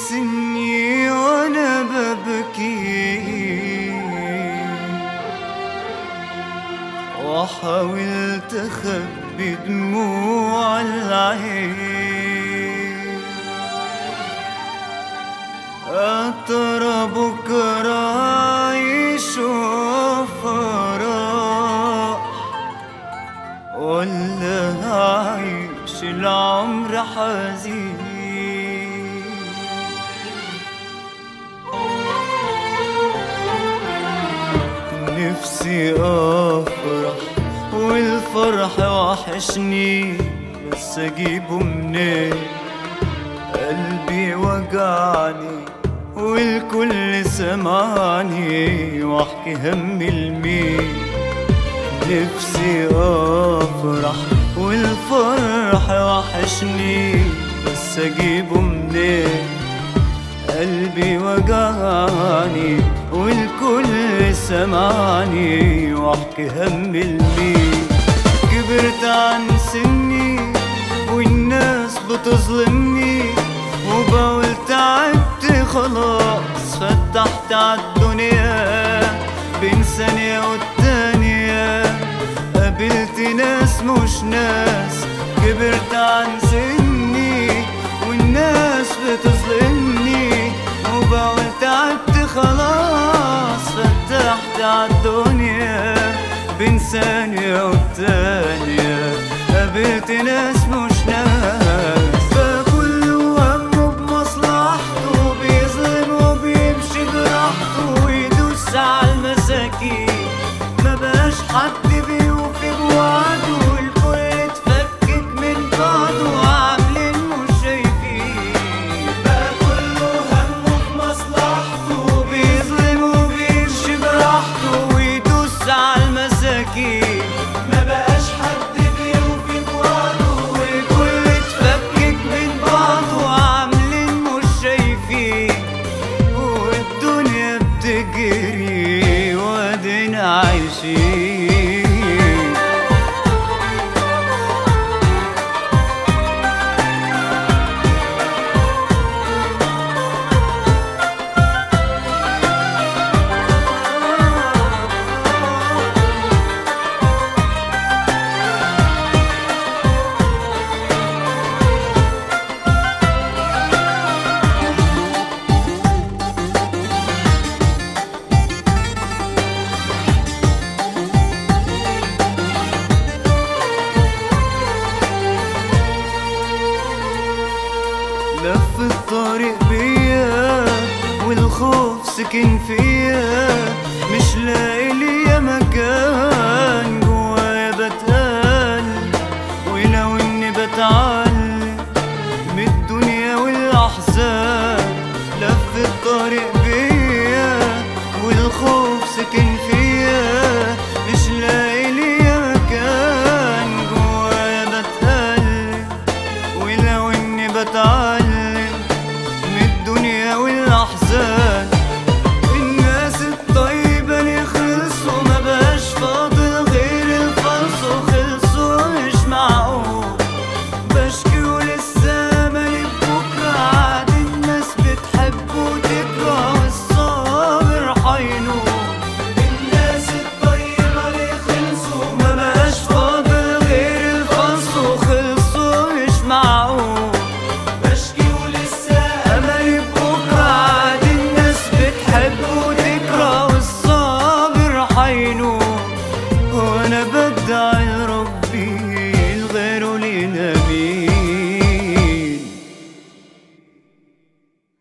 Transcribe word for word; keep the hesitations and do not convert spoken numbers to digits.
سني وانا ببكي وحاولت اخبي دموع العين، أترى بكرة يشوف فرح ولا هعيش العمر حزين؟ نفسي أفرح والفرح وحشني، بس أجيبه منين؟ قلبي وجعني والكل سمعني واحكي همي لمين؟ نفسي أفرح والفرح وحشني، بس أجيبه منين؟ قلبي وجعني والكل سمعني واحكي همي لمين؟ كبرت عن سني والناس بتظلمني، وبقول تعبت خلاص فتحت عالدنيا بين ثانية والتانية، قابلت ناس مش ناس. كبرت عن سني والناس بتظلمني، وبقول تعبت خلاص فتحت عالدنيا بين ثانية والتانية، قابلت ناس مش ناس. فكله همه بمصلحته، بيظلم وبيمشي براحته ويدوس عالمساكين، مبقاش حد بيوفي بوعده، الكل اتفكك من بعضه عاملين مش شايفين. بقى كله همه بمصلحته، بيظلم وبيمشي براحته ويدوس عالمساكين،